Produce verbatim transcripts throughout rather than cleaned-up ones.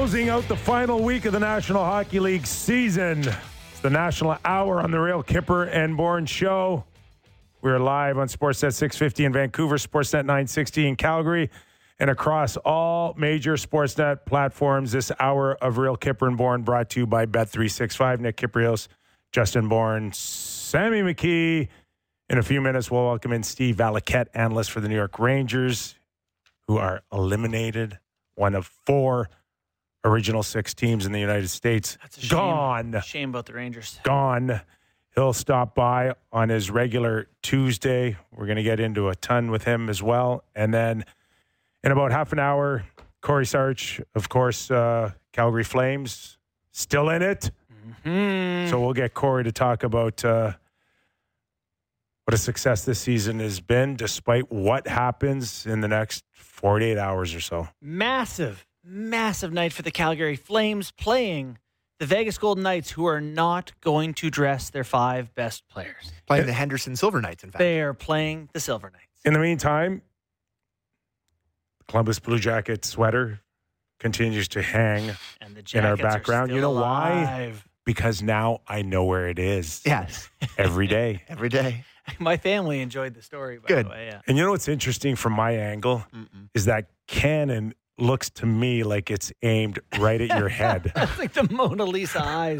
Closing out the final week of the National Hockey League season. It's the National Hour on the Real Kipper and Bourne Show. We're live on Sportsnet six fifty in Vancouver, Sportsnet nine sixty in Calgary, and across all major Sportsnet platforms. This hour of Real Kipper and Bourne brought to you by Bet three sixty-five. Nick Kypreos, Justin Bourne, Sammy McKee. In a few minutes, we'll welcome in Steve Valiquette, analyst for the New York Rangers, who are eliminated. One of four original six teams in the United States. That's a shame. Gone. Shame about the Rangers. Gone. He'll stop by on his regular Tuesday. We're going to get into a ton with him as well. And then in about half an hour, Corey Sarch, of course, uh, Calgary Flames, still in it. Mm-hmm. So we'll get Corey to talk about uh, what a success this season has been, despite what happens in the next forty-eight hours or so. Massive, massive night for the Calgary Flames playing the Vegas Golden Knights, who are not going to dress their five best players. Playing the Henderson Silver Knights, in fact. They are playing the Silver Knights. In the meantime, the Columbus Blue Jacket sweater continues to hang And the in our Jackets background. are You know still why? alive. Because now I know where it is. Yes. Every day. Every day. My family enjoyed the story, by Good. the way. Yeah. And you know what's interesting from my angle Mm-mm. is that cannon looks to me like it's aimed right at your head. It's like the Mona Lisa eyes,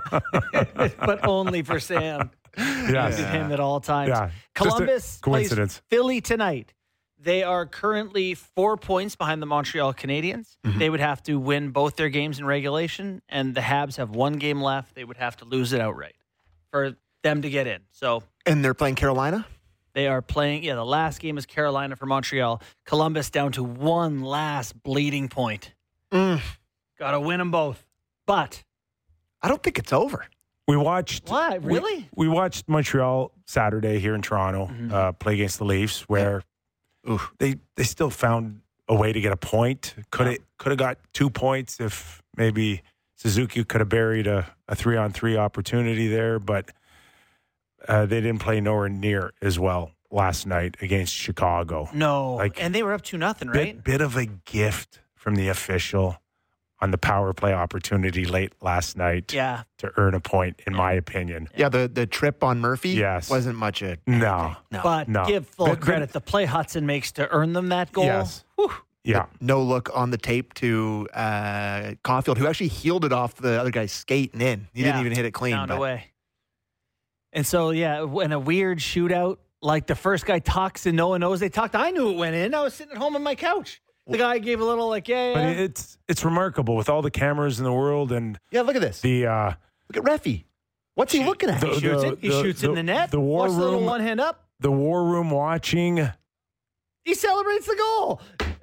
but only for Sam. Yes. With him at all times. Yeah. Columbus Just a coincidence. plays Philly tonight. They are currently four points behind the Montreal Canadiens. Mhm. They would have to win both their games in regulation, and the Habs have one game left. They would have to lose it outright for them to get in. So And they're playing Carolina? they are playing. Yeah, the last game is Carolina for Montreal. Columbus down to one last bleeding point. Mm. Got to win them both. But I don't think it's over. We watched. what? we- Really? We, watched Montreal Saturday here in Toronto Mhm. uh, play against the Leafs, where Oof. they they still found a way to get a point. Could Yeah. it could have got two points if maybe Suzuki could have buried a, a three on three opportunity there, but uh, they didn't play nowhere near as well last night against Chicago. No. Like- and they were up two nothing, right? Bit, bit of a gift from the official on the power play opportunity late last night Yeah. to earn a point, in my opinion. Yeah, the, the trip on Murphy Yes. wasn't much a No. no. But No. give full But- but- credit. The play Hudson makes to earn them that goal. Yes. Whew. Yeah. no look on the tape to uh, Caulfield, who actually healed it off the other guy's skating in. He Yeah. didn't even hit it clean. Found but- a way. And so, yeah, in a weird shootout, like the first guy talks and no one knows they talked. I knew it went in. I was sitting at home on my couch. The guy gave a little like, yeah, But yeah. it's it's remarkable with all the cameras in the world and Yeah, look at this. the uh, Look at Reffy. What's he looking at? the- he shoots it. He the- shoots the- in the net. the war Watch the little room- one hand up. the war room watching. He celebrates the goal.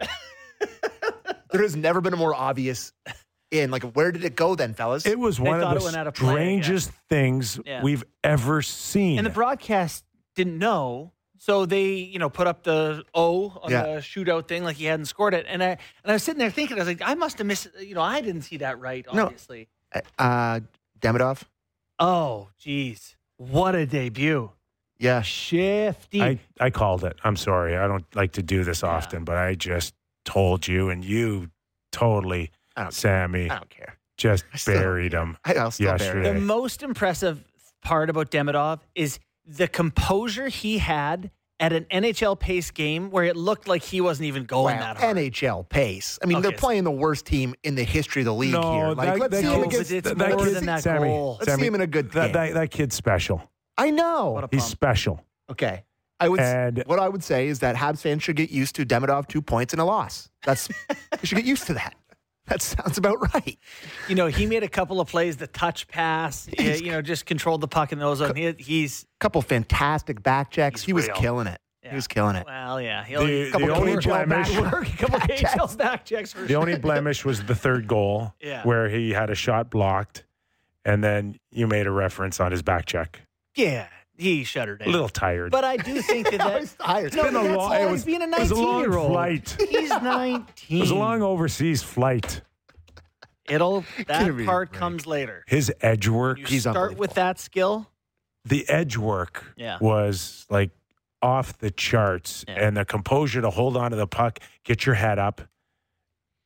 There has never been a more obvious in. Like, where did it go then, fellas? It was They one thought of it went out the of play, I strangest things Yeah. we've ever seen. And the broadcast didn't know. So they, you know, put up the O on Yeah. the shootout thing like he hadn't scored it. And I and I was sitting there thinking, I was like, I must have missed, you know, I didn't see that right, No. obviously. uh, Demidov? Oh, geez. What a debut. Yeah. Shifty. I, I called it. I'm sorry. I don't like to do this Yeah. often, but I just told you, and you totally, I don't, Sammy, I don't care. just I still don't buried care. him. I, I'll still Yesterday. bury it. the most impressive part about Demidov is the composure he had at an N H L pace game where it looked like he wasn't even going Wow, that hard. N H L pace. I mean, Okay, they're so- playing the worst team in the history of the league No, here. Like, that- let's that see kid- him No, against. but it's that- more that kid- than that Sammy, goal. Let's Sammy, see him in a good That, game. that, that kid's special. I know. What a He's pump. special. Okay. I would. And- what I would say is that Habs fans should get used to Demidov two points and a loss. That's they should get used to that. That sounds about right. You know, he made a couple of plays, the touch pass, uh, you know, just controlled the puck in those. Zone. He, he's Couple fantastic back checks. He's he was real. killing it. yeah. He was killing it. Well, yeah. He'll, The, couple the only K H L blemish, back work, a couple back K H L checks. back checks for the sure. only blemish was the third goal, Yeah. where he had a shot blocked, and then you made a reference on his back check. Yeah, he shuddered. A little tired. But I do think that, I that was tired. no, been a that's long- all it he's was- being a it was a long nineteen-year-old. flight. He's nineteen. It was a long overseas flight. It'll that Give me a part break. comes later. His edge work, You He's start unbelievable. with that skill. the edge work Yeah. was like off the charts, Yeah. and the composure to hold on to the puck, get your head up.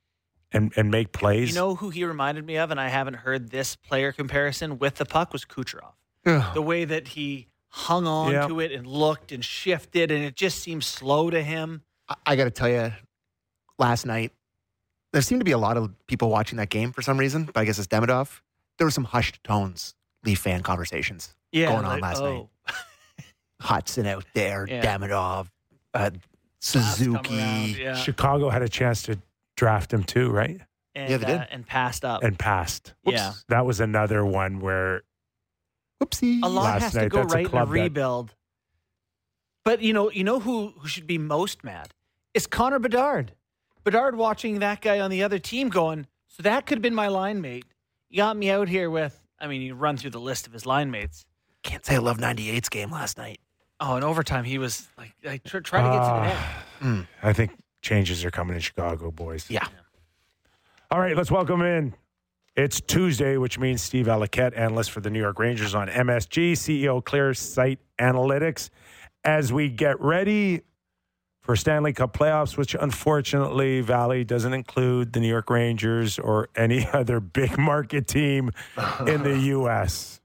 and, and make plays. You know who he reminded me of, and I haven't heard this player comparison with the puck, was Kucherov. Ugh. The way that he hung on Yeah. to it and looked and shifted, and it just seemed slow to him. I, I got to tell you, last night, there seemed to be a lot of people watching that game for some reason, but I guess it's Demidov. There were some hushed tones, Leaf fan conversations Yeah, going on like, last oh. night. Hudson out there, Yeah. Demidov, uh, Last come Suzuki. around, yeah. Chicago had a chance to draft him too, right? And, Yeah, they did. uh, and passed up. And passed. Yeah. That was another one where Whoopsie. A lot Last has night, to go that's a right in a club that- rebuild. But you know, you know who, who should be most mad? It's Connor Bedard. Bedard watching that guy on the other team going, so that could have been my line mate. You got me out here with, I mean, you run through the list of his line mates. Can't say I love ninety-eight's game last night. Oh, in overtime, he was like, like try, try to get to the net. Mm. I think changes are coming in Chicago, boys. Yeah. All right, let's welcome in. It's Tuesday, which means Steve Alliquette, analyst for the New York Rangers on M S G, C E O Clear Sight Analytics. As we get ready for Stanley Cup playoffs, which unfortunately, Valley, doesn't include the New York Rangers or any other big market team in the U S.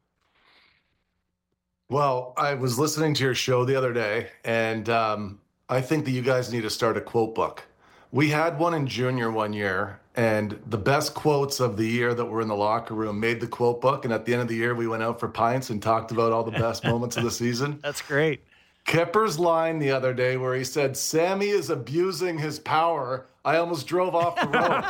Well, I was listening to your show the other day, and um, I think that you guys need to start a quote book. We had one in junior one year, and the best quotes of the year that were in the locker room made the quote book. And at the end of the year, we went out for pints and talked about all the best moments of the season. That's great. Kipper's line the other day where he said, Sammy is abusing his power. I almost drove off the road.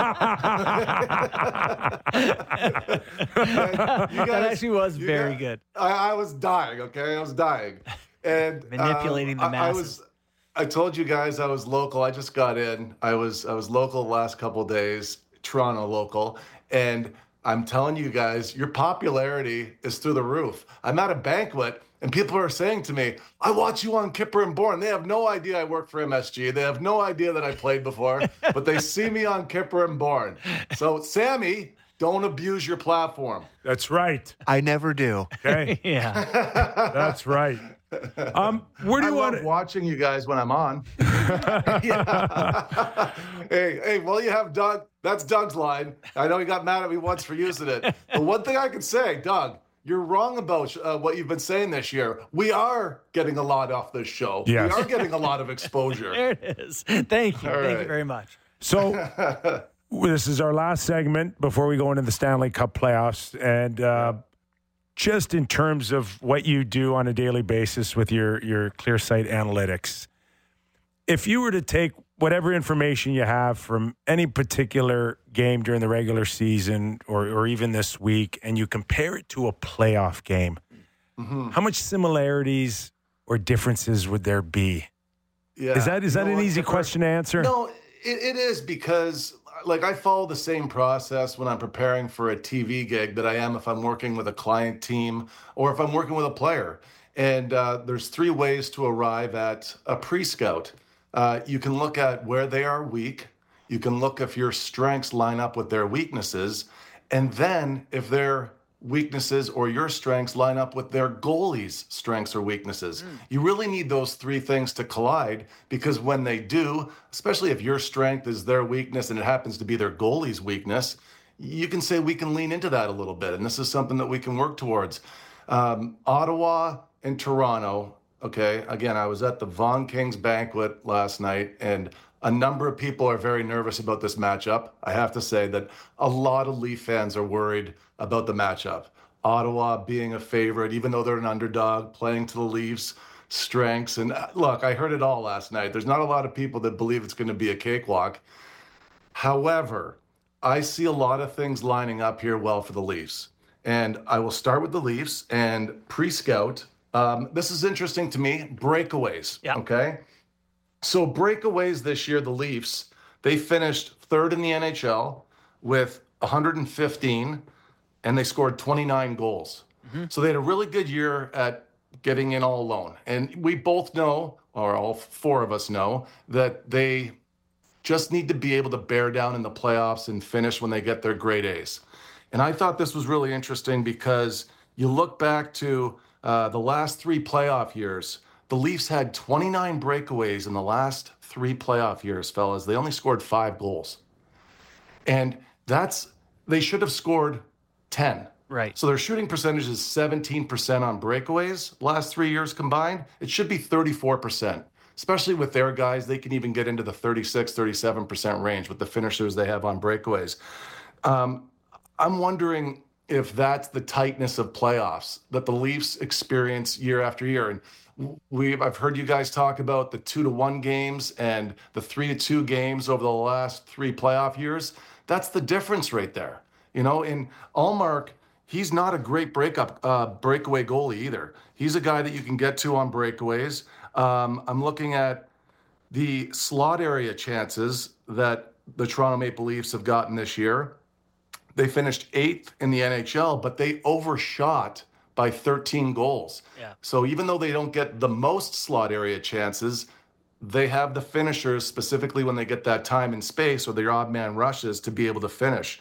You That guys- actually was you very guys- good. I, I was dying, okay? I was dying. And Manipulating um, the I, I masses. was I told you guys I was local. I just got in. I was I was local the last couple of days, Toronto local. And I'm telling you guys, your popularity is through the roof. I'm at a banquet and people are saying to me, I watch you on Kipper and Bourne. They have no idea I work for M S G. They have no idea that I played before, but they see me on Kipper and Bourne. So, Sammy, don't abuse your platform. That's right. I never do. Okay. Yeah. That's right. Um, where do I you love want to? watching you guys when I'm on. Yeah. hey, hey, well, you have Doug. That's Doug's line. I know he got mad at me once for using it. But one thing I can say, Doug, you're wrong about uh, what you've been saying this year. We are getting a lot off this show. Yes. We are getting a lot of exposure. There it is. Thank you. All Thank you right. very much. So this is our last segment before we go into the Stanley Cup playoffs. And uh, just in terms of what you do on a daily basis with your, your ClearSight analytics, if you were to take whatever information you have from any particular game during the regular season or, or even this week, and you compare it to a playoff game, Mhm. how much similarities or differences would there be? Yeah. Is that is You that know an what, easy Kipper? question to answer? No, it, it is because, like, I follow the same process when I'm preparing for a T V gig that I am if I'm working with a client team or if I'm working with a player. And uh, there's three ways to arrive at a pre-scout. Uh, you can look at where they are weak. You can look if your strengths line up with their weaknesses. And then if their weaknesses or your strengths line up with their goalie's strengths or weaknesses. You really need those three things to collide, because when they do, especially if your strength is their weakness and it happens to be their goalie's weakness, you can say we can lean into that a little bit. And this is something that we can work towards. Um, Ottawa and Toronto. Okay, again, I was at the Vaughan Kings banquet last night, and a number of people are very nervous about this matchup. I have to say that a lot of Leaf fans are worried about the matchup. Ottawa being a favorite, even though they're an underdog, playing to the Leafs' strengths. And uh, look, I heard it all last night. There's not a lot of people that believe it's going to be a cakewalk. However, I see a lot of things lining up here well for the Leafs. And I will start with the Leafs and pre-scout. Um, this is interesting to me. Breakaways. Yeah. Okay. So breakaways this year, the Leafs, they finished third in the N H L with one hundred fifteen, and they scored twenty-nine goals. Mm-hmm. So they had a really good year at getting in all alone. And we both know, or all four of us know, that they just need to be able to bear down in the playoffs and finish when they get their grade A's. And I thought this was really interesting because you look back to uh, the last three playoff years, the Leafs had twenty-nine breakaways in the last three playoff years, fellas. They only scored five goals. And that's, they should have scored ten. Right. So their shooting percentage is seventeen percent on breakaways last three years combined. It should be thirty-four percent, especially with their guys. They can even get into the thirty-six, thirty-seven percent range with the finishers they have on breakaways. Um, I'm wondering if that's the tightness of playoffs that the Leafs experience year after year. And we've, I've heard you guys talk about the two to one games and the three to two games over the last three playoff years. That's the difference right there. You know, in Ullmark, he's not a great breakup uh, breakaway goalie either. He's a guy that you can get to on breakaways. Um, I'm looking at the slot area chances that the Toronto Maple Leafs have gotten this year. They finished eighth in the N H L, but they overshot by thirteen goals. Yeah. So even though they don't get the most slot area chances, they have the finishers specifically when they get that time and space or their odd man rushes to be able to finish.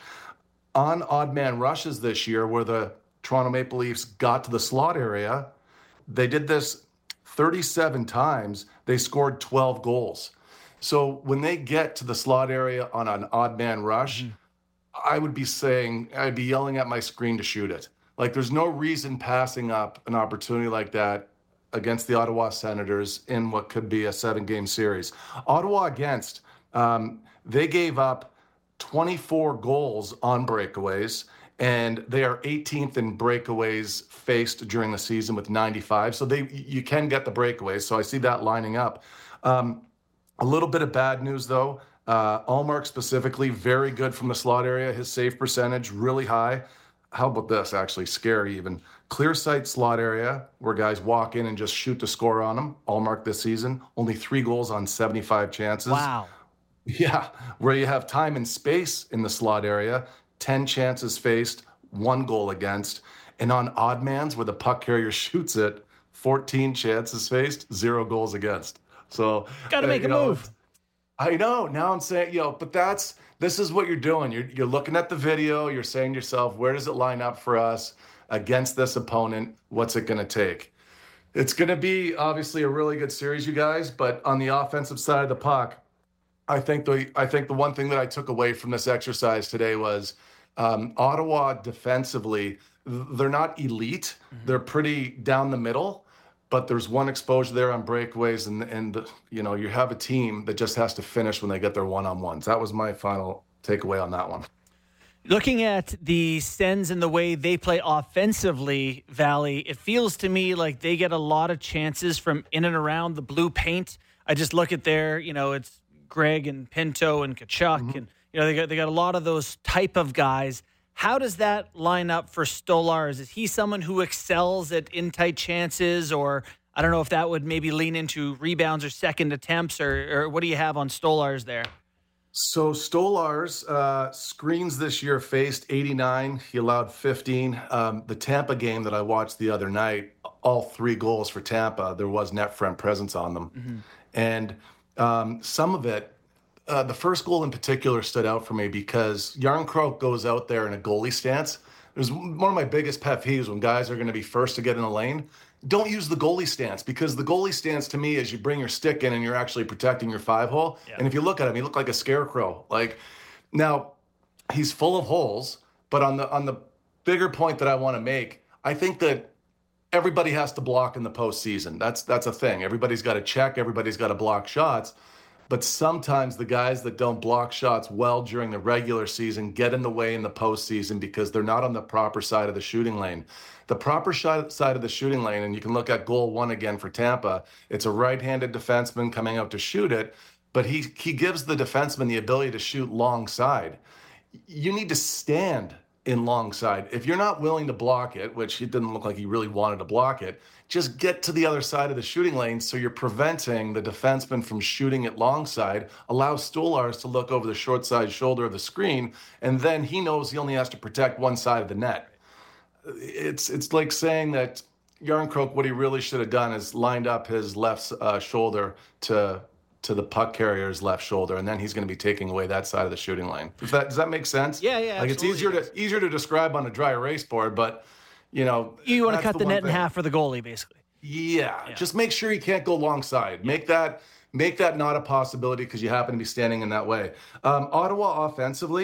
On odd man rushes this year, where the Toronto Maple Leafs got to the slot area, they did this thirty-seven times. They scored twelve goals. So when they get to the slot area on an odd man rush, mm-hmm. I would be saying, I'd be yelling at my screen to shoot it. Like, there's no reason passing up an opportunity like that against the Ottawa Senators in what could be a seven-game series. Ottawa against, um, they gave up twenty-four goals on breakaways, and they are eighteenth in breakaways faced during the season with ninety-five. So they you can get the breakaways, so I see that lining up. Um, a little bit of bad news, though. Uh, Ullmark specifically, very good from the slot area. His save percentage, really high. How about this, actually? Scary even. Clear sight slot area, where guys walk in and just shoot to score on them. Ullmark this season, only three goals on seventy-five chances. Wow. Yeah, where you have time and space in the slot area, ten chances faced, one goal against. And on odd mans, where the puck carrier shoots it, fourteen chances faced, zero goals against. So got to make uh, a know, move. I know. Now I'm saying, you know, but that's, this is what you're doing. You're, you're looking at the video. You're saying to yourself, where does it line up for us against this opponent? What's it going to take? It's going to be obviously a really good series, you guys, but on the offensive side of the puck, I think the, I think the one thing that I took away from this exercise today was um, Ottawa defensively, they're not elite. Mm-hmm. They're pretty down the middle. But there's one exposure there on breakaways, and, and you know, you have a team that just has to finish when they get their one-on-ones. That was my final takeaway on that one. Looking at the Sens and the way they play offensively, Valley, it feels to me like they get a lot of chances from in and around the blue paint. I just look at their, you know, it's Greg and Pinto and Tkachuk, mm-hmm. and, you know, they got, they got a lot of those type of guys. How does that line up for Stolarz? Is he someone who excels at in-tight chances, or I don't know if that would maybe lean into rebounds or second attempts, or, or what do you have on Stolarz there? So Stolarz uh, screens this year faced eighty-nine. He allowed fifteen. Um, the Tampa game that I watched the other night, all three goals for Tampa, there was net front presence on them. Mm-hmm. And um, some of it, Uh, the first goal in particular stood out for me because Jarnkrok goes out there in a goalie stance. There's one of my biggest pet peeves when guys are going to be first to get in the lane. Don't use the goalie stance, because the goalie stance to me is you bring your stick in and you're actually protecting your five hole. Yeah. And if you look at him, he looked like a scarecrow. Like, now he's full of holes, but on the on the bigger point that I want to make, I think that everybody has to block in the postseason. That's that's a thing. Everybody's got to check. Everybody's got to block shots. But sometimes the guys that don't block shots well during the regular season get in the way in the postseason because they're not on the proper side of the shooting lane. The proper side of the shooting lane, and you can look at goal one again for Tampa, it's a right-handed defenseman coming out to shoot it, but he, he gives the defenseman the ability to shoot long side. You need to stand in long side. If you're not willing to block it, which it didn't look like he really wanted to block it, just get to the other side of the shooting lane so you're preventing the defenseman from shooting it long side. Allow Stolarz to look over the short side shoulder of the screen, and then he knows he only has to protect one side of the net. It's it's like saying that Jarnkrok, what he really should have done is lined up his left uh, shoulder to to the puck carrier's left shoulder, and then he's going to be taking away that side of the shooting lane. Does that, does that make sense? Yeah, yeah, Like, it's easier to easier to describe on a dry erase board, but, you know. You want to cut the, the net thing. in half for the goalie, basically. Yeah, yeah, just make sure you can't go long side. Yeah. Make that make that not a possibility because you happen to be standing in that way. Um, Ottawa offensively,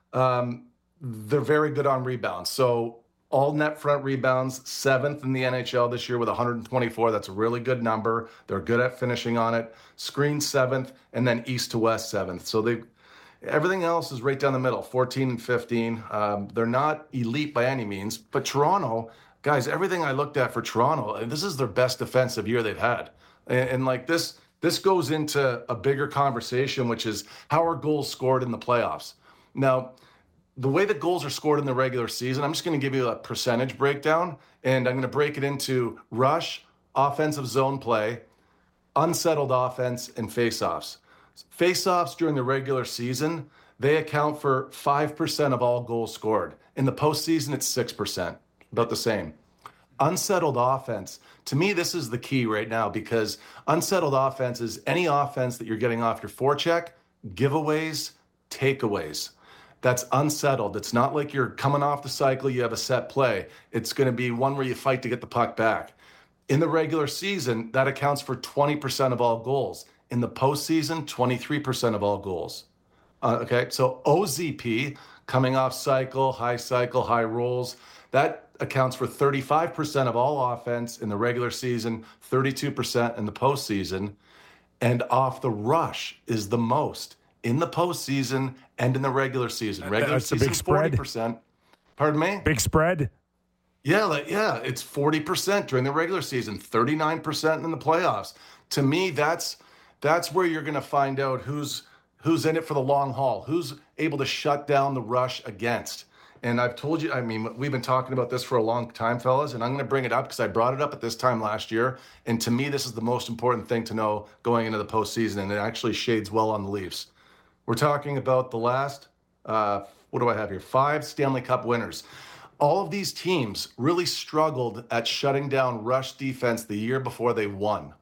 Um, they're very good on rebounds. So all net front rebounds, seventh in the N H L this year with one hundred twenty-four. That's a really good number. They're good at finishing on it. Screen seventh, and then east to west seventh. So they, everything else is right down the middle, fourteen and fifteen. Um, they're not elite by any means, but Toronto, guys, everything I looked at for Toronto, and this is their best defensive year they've had. And, and like this, this goes into a bigger conversation, which is how are goals scored in the playoffs? Now, the way that goals are scored in the regular season, I'm just going to give you a percentage breakdown, and I'm going to break it into rush, offensive zone play, unsettled offense, and faceoffs. Faceoffs during the regular season, they account for five percent of all goals scored. In the postseason, it's six percent, about the same. Unsettled offense, to me, this is the key right now, because unsettled offense is any offense that you're getting off your forecheck, giveaways, takeaways. That's unsettled. It's not like you're coming off the cycle, you have a set play. It's going to be one where you fight to get the puck back. In the regular season, that accounts for twenty percent of all goals. In the postseason, twenty-three percent of all goals. Uh, okay, so O Z P, coming off cycle, high cycle, high rolls, that accounts for thirty-five percent of all offense in the regular season, thirty-two percent in the postseason. And off the rush is the most in the postseason and in the regular season. Regular That's a season, big spread. forty percent. Pardon me? Big spread. Yeah, like, yeah, it's forty percent during the regular season, thirty-nine percent in the playoffs. To me, that's that's where you're going to find out who's who's in it for the long haul, who's able to shut down the rush against. And I've told you, I mean, we've been talking about this for a long time, fellas, and I'm going to bring it up because I brought it up at this time last year. And to me, this is the most important thing to know going into the postseason, and it actually shades well on the Leafs. We're talking about the last, uh, what do I have here? Five Stanley Cup winners. All of these teams really struggled at shutting down rush defense the year before they won.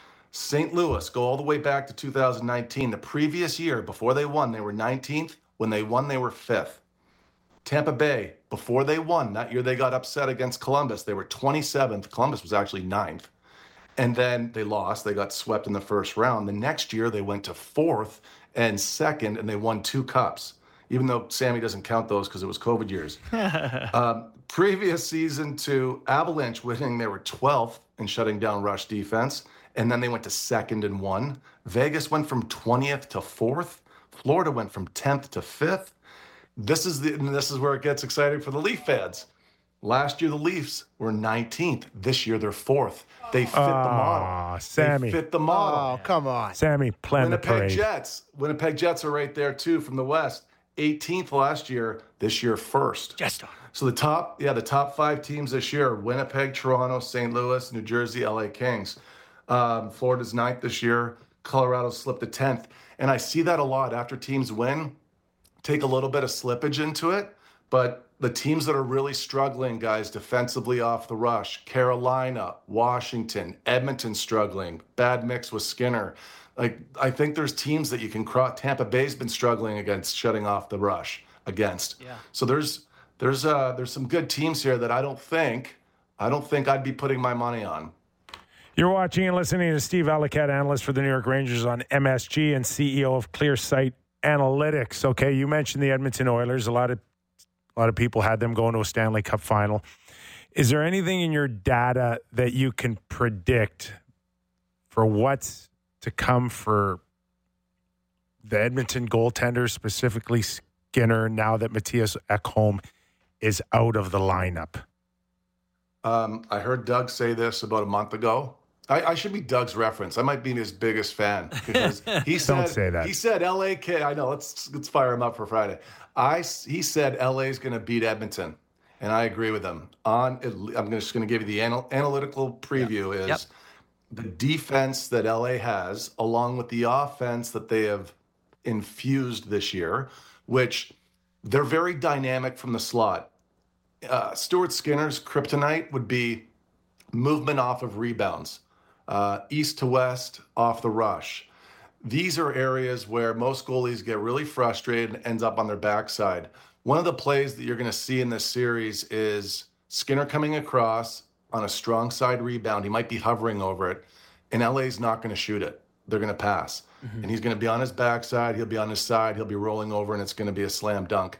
Saint Louis, go all the way back to two thousand nineteen. The previous year, before they won, they were nineteenth. When they won, they were fifth. Tampa Bay, before they won, that year they got upset against Columbus. They were twenty-seventh. Columbus was actually ninth. And then they lost. They got swept in the first round. The next year, they went to fourth and second, and they won two cups, even though Sammy doesn't count those because it was COVID years. um, previous season to Avalanche winning, they were twelfth in shutting down rush defense, and then they went to second and one. Vegas went from twentieth to fourth. Florida went from tenth to fifth. This is the and this is where it gets exciting for the Leaf fans. Last year, the Leafs were nineteenth. This year, they're fourth. They fit Aw, the model. Sammy. They fit the model. Oh, come on. Sammy, plan the Winnipeg parade. Jets. Winnipeg Jets are right there, too, from the West. eighteenth last year. This year, first. Just on. So the top, yeah, the top five teams this year, Winnipeg, Toronto, Saint Louis, New Jersey, L A Kings. Um, Florida's ninth this year. Colorado slipped to tenth. And I see that a lot after teams win, take a little bit of slippage into it. But the teams that are really struggling, guys, defensively off the rush, Carolina, Washington, Edmonton struggling, bad mix with Skinner. Like, I think there's teams that you can cross. Tampa Bay's been struggling against shutting off the rush against. Yeah. So there's there's uh there's some good teams here that I don't think I don't think I'd be putting my money on. You're watching and listening to Steve Allicat, analyst for the New York Rangers on M S G and C E O of ClearSight Analytics. Okay, you mentioned the Edmonton Oilers. A lot of a lot of people had them going to a Stanley Cup final. Is there anything in your data that you can predict for what's to come for the Edmonton goaltenders, specifically Skinner, now that Matthias Ekholm is out of the lineup? Um, I heard Doug say this about a month ago. I, I should be Doug's reference. I might be his biggest fan because he said Don't say that. he said L A K. I know. Let's let's fire him up for Friday. I he said L A is going to beat Edmonton, and I agree with him. On I'm just going to give you the anal, analytical preview. Yep. Is Yep. the defense that L A has, along with the offense that they have infused this year, which they're very dynamic from the slot. Uh, Stuart Skinner's kryptonite would be movement off of rebounds, uh, east to west off the rush. These are areas where most goalies get really frustrated and ends up on their backside. One of the plays that you're going to see in this series is Skinner coming across on a strong side rebound. He might be hovering over it, and L A's not going to shoot it. They're going to pass. Mm-hmm. And he's going to be on his backside. He'll be on his side. He'll be rolling over, and it's going to be a slam dunk.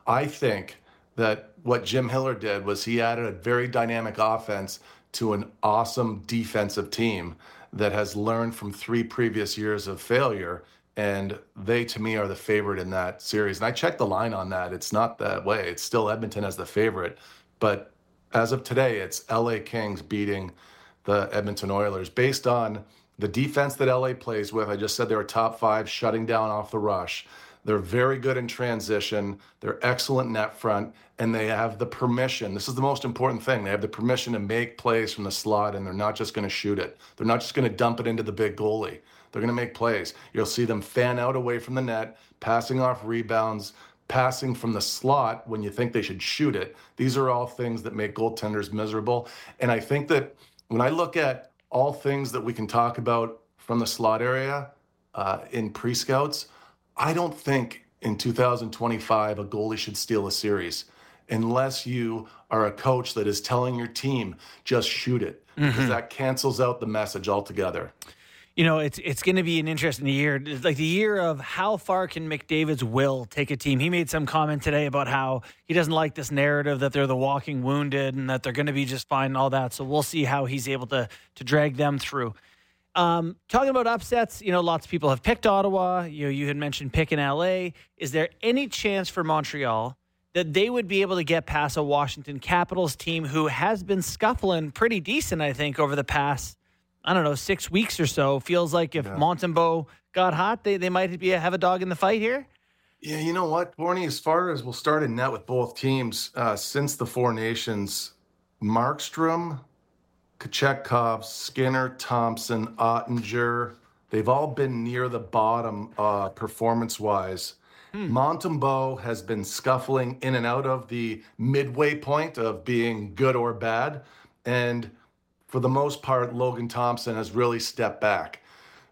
I think that what Jim Hiller did was he added a very dynamic offense to an awesome defensive team that has learned from three previous years of failure. And they, to me, are the favorite in that series. And I checked the line on that. It's not that way. It's still Edmonton as the favorite. But as of today, it's L A Kings beating the Edmonton Oilers based on the defense that L A plays with. I just said they were top five, shutting down off the rush. They're very good in transition. They're excellent net front, and they have the permission. This is the most important thing. They have the permission to make plays from the slot, and they're not just going to shoot it. They're not just going to dump it into the big goalie. They're going to make plays. You'll see them fan out away from the net, passing off rebounds, passing from the slot when you think they should shoot it. These are all things that make goaltenders miserable. And I think that when I look at all things that we can talk about from the slot area uh, in pre-scouts, I don't think in two thousand twenty-five a goalie should steal a series unless you are a coach that is telling your team, just shoot it, because mm-hmm. that cancels out the message altogether. You know, it's it's going to be an interesting year. It's like the year of how far can McDavid's will take a team. He made some comment today about how he doesn't like this narrative that they're the walking wounded and that they're going to be just fine and all that. So we'll see how he's able to to drag them through. Um, talking about upsets, you know, lots of people have picked Ottawa. You know, you had mentioned picking L A. Is there any chance for Montreal that they would be able to get past a Washington Capitals team who has been scuffling pretty decent, I think, over the past, I don't know, six weeks or so? Feels like if yeah. Montembeault got hot, they, they might be a, have a dog in the fight here. Yeah, you know what, Borny, as far as we'll start in net with both teams, uh, since the Four Nations, Markstrom, Kochetkov, Skinner, Thompson, Ottinger, they've all been near the bottom uh, performance-wise. Hmm. Montembeault has been scuffling in and out of the midway point of being good or bad. And for the most part, Logan Thompson has really stepped back.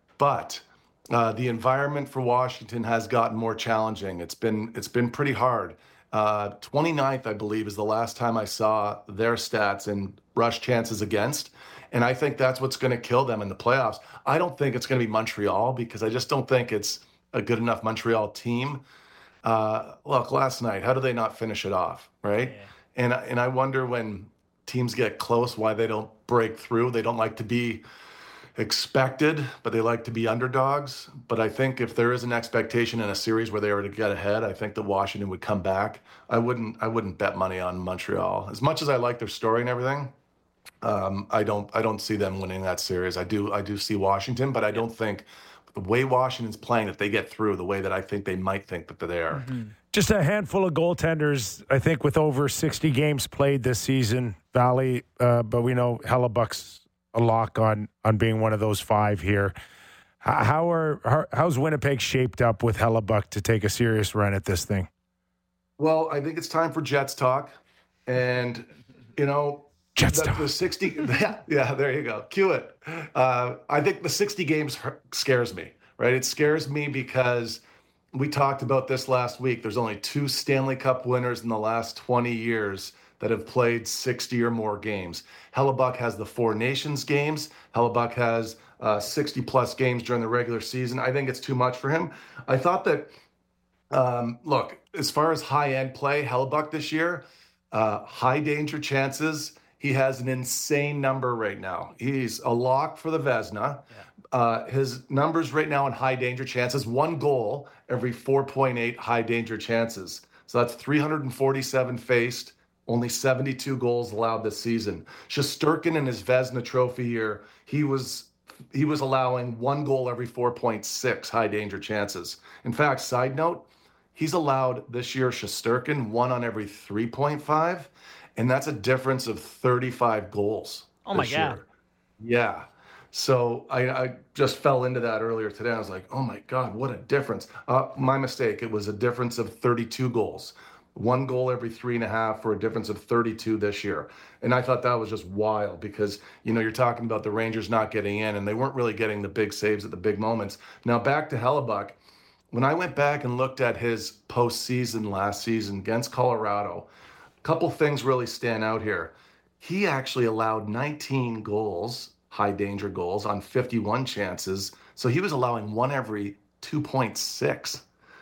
But uh, the environment for Washington has gotten more challenging. It's been it's been pretty hard. Uh, twenty-ninth, I believe, is the last time I saw their stats in rush chances against. And I think that's what's going to kill them in the playoffs. I don't think it's going to be Montreal because I just don't think it's a good enough Montreal team. Uh, look, last night, how do they not finish it off, right? Yeah. And, and I wonder when teams get close why they don't break through. They don't like to be expected, but they like to be underdogs. But I think if there is an expectation in a series where they were to get ahead, I think that Washington would come back. I wouldn't I wouldn't bet money on Montreal. As much as I like their story and everything, um, I don't I don't see them winning that series. I do I do see Washington, but I don't think the way Washington's playing that they get through the way that I think they might think that they are. Mm-hmm. Just a handful of goaltenders, I think, with over sixty games played this season, Valley, uh, but we know Hellebuck's a lock on on being one of those five here. How are how, how's Winnipeg shaped up with Hellebuck to take a serious run at this thing? Well, I think it's time for Jets talk, and you know, Jets the, talk. The sixty, yeah, yeah, there you go, cue it. Uh, I think the sixty games scares me, right? It scares me because we talked about this last week. There's only two Stanley Cup winners in the last twenty years that have played sixty or more games. Hellebuck has the Four Nations games. Hellebuck has uh, sixty plus games during the regular season. I think it's too much for him. I thought that, um, look, as far as high-end play, Hellebuck this year, uh, high danger chances, he has an insane number right now. He's a lock for the Vezina. Yeah. Uh, his numbers right now in high danger chances, one goal every four point eight high danger chances. So that's three hundred forty-seven faced, only seventy-two goals allowed this season. Shesterkin in his Vezina Trophy year, he was he was allowing one goal every four point six high danger chances. In fact, side note, he's allowed this year Shesterkin one on every three point five, and that's a difference of thirty-five goals. Oh my God. Year. Yeah. So I, I just fell into that earlier today. I was like, oh my God, what a difference. Uh, my mistake. It was a difference of thirty-two goals. One goal every three and a half for a difference of thirty-two this year. And I thought that was just wild because, you know, you're talking about the Rangers not getting in and they weren't really getting the big saves at the big moments. Now back to Hellebuck. When I went back and looked at his postseason last season against Colorado, a couple things really stand out here. He actually allowed nineteen goals, high danger goals, on fifty-one chances. So he was allowing one every two point six.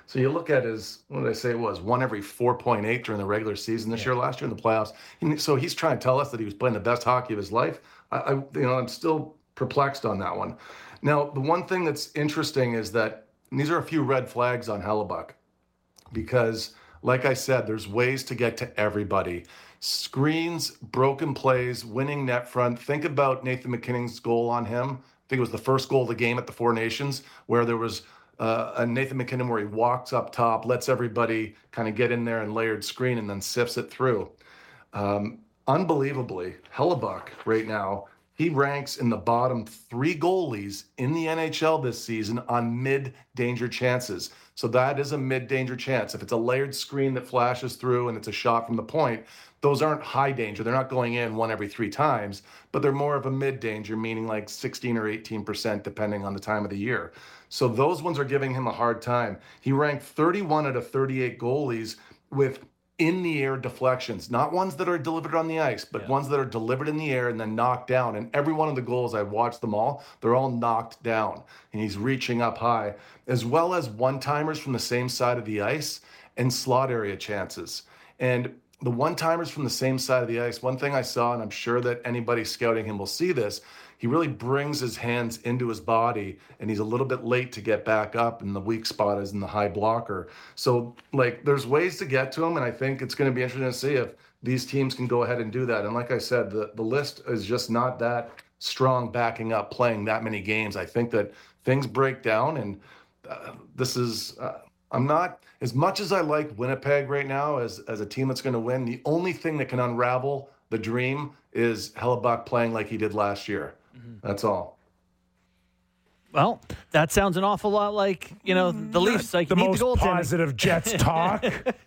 So you look at his, what did I say it was, one every four point eight during the regular season this Yeah. year, last year in the playoffs. And so he's trying to tell us that he was playing the best hockey of his life. I, I, you know, I'm still perplexed on that one. Now, the one thing that's interesting is that and these are a few red flags on Hellebuyck because, like I said, there's ways to get to everybody. Screens, broken plays, winning net front. Think about Nathan MacKinnon's goal on him. I think it was the first goal of the game at the Four Nations where there was uh, a Nathan MacKinnon where he walks up top, lets everybody kind of get in there and layered screen and then sifts it through. Um, unbelievably, Hellebuyck right now, he ranks in the bottom three goalies in the N H L this season on mid-danger chances. So that is a mid-danger chance. If it's a layered screen that flashes through and it's a shot from the point, those aren't high danger. They're not going in one every three times, but they're more of a mid-danger, meaning like sixteen or eighteen percent depending on the time of the year. So those ones are giving him a hard time. He ranked thirty-one out of thirty-eight goalies with in-the-air deflections, not ones that are delivered on the ice, but Yeah. ones that are delivered in the air and then knocked down. And every one of the goals, I've watched them all, they're all knocked down. And he's reaching up high, as well as one-timers from the same side of the ice and slot area chances. And the one-timers from the same side of the ice, one thing I saw, and I'm sure that anybody scouting him will see this, he really brings his hands into his body and he's a little bit late to get back up, and the weak spot is in the high blocker. So like there's ways to get to him, and I think it's going to be interesting to see if these teams can go ahead and do that. And like I said, the, the list is just not that strong backing up playing that many games. I think that things break down, and uh, this is uh, I'm not, as much as I like Winnipeg right now as, as a team that's going to win, the only thing that can unravel the dream is Hellebuyck playing like he did last year. Mm-hmm. That's all. Well, that sounds an awful lot like, you know, the Leafs. Like The you need most the goaltending. positive Jets talk.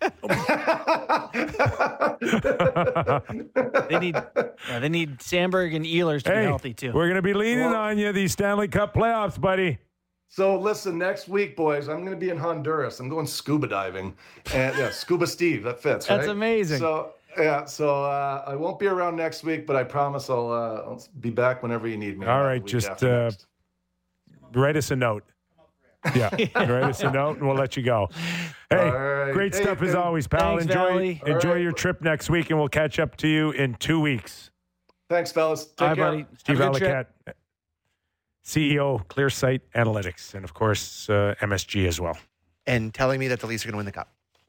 They need, yeah, they need Sandberg and Ehlers to Hey, be healthy too. we're going to be leaning Well- on you these Stanley Cup playoffs, buddy. So listen, next week, boys, I'm going to be in Honduras. I'm going scuba diving. And yeah, Scuba Steve, that fits, right? That's amazing. So yeah, so uh, I won't be around next week, but I promise I'll, uh, I'll be back whenever you need me. All uh, right, the week just, after uh, next. Write us a note. Yeah, write us a note and we'll let you go. Hey, All right. great Hey, stuff as and- always, pal. Thanks, enjoy Valley. All enjoy right. your trip next week, and we'll catch up to you in two weeks. Thanks, fellas. Take All right, care. buddy. Steve Have a good trip. Allicat, C E O, ClearSight Analytics, and of course, uh, M S G as well. And telling me that the Leafs are going to win the cup.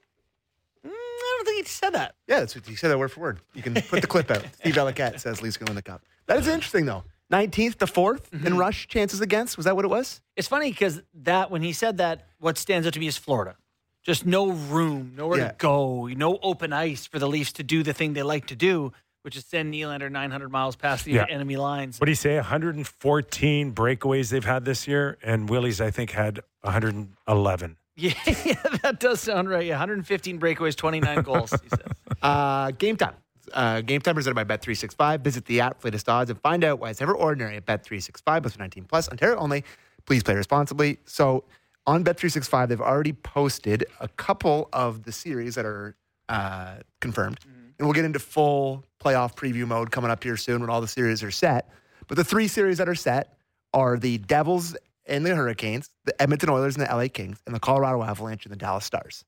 Mm, I don't think he said that. Yeah, that's what he said that word for word. You can put the clip out. Steve Allicat says Leafs going to win the cup. That is interesting, though. nineteenth to fourth in rush chances against. Was that what it was? It's funny because that when he said that, what stands out to me is Florida. Just no room, nowhere Yeah. to go, no open ice for the Leafs to do the thing they like to do, which is send Nylander nine hundred miles past the Yeah. enemy lines. What do you say? one hundred fourteen breakaways they've had this year, and Willie's, I think, had one hundred eleven. Yeah, yeah, that does sound right. Yeah, one hundred fifteen breakaways, twenty-nine goals, he said. Uh, game time. Uh, game time presented by Bet three sixty-five. Visit the app, latest odds, and find out why it's never ordinary at Bet three sixty-five. Plus nineteen plus, Ontario only. Please play responsibly. So on Bet three sixty-five, they've already posted a couple of the series that are uh, confirmed. Mm-hmm. And we'll get into full playoff preview mode coming up here soon when all the series are set. But the three series that are set are the Devils and the Hurricanes, the Edmonton Oilers and the L A Kings, and the Colorado Avalanche and the Dallas Stars.